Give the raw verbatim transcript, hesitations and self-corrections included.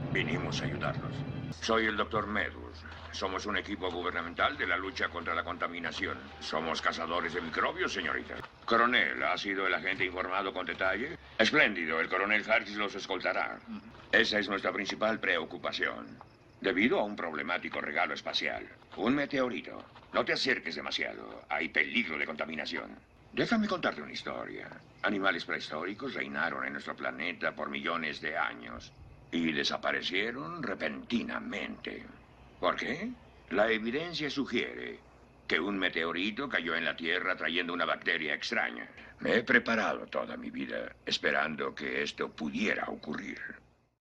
Vinimos a ayudarlos. Soy el doctor Medus. Somos un equipo gubernamental de la lucha contra la contaminación. Somos cazadores de microbios, señorita. Coronel, ¿ha sido el agente informado con detalle? Espléndido, el coronel Harris los escoltará. Esa es nuestra principal preocupación. Debido a un problemático regalo espacial. Un meteorito. No te acerques demasiado. Hay peligro de contaminación. Déjame contarte una historia. Animales prehistóricos reinaron en nuestro planeta por millones de años. Y desaparecieron repentinamente. ¿Por qué? La evidencia sugiere que un meteorito cayó en la Tierra trayendo una bacteria extraña. Me he preparado toda mi vida esperando que esto pudiera ocurrir.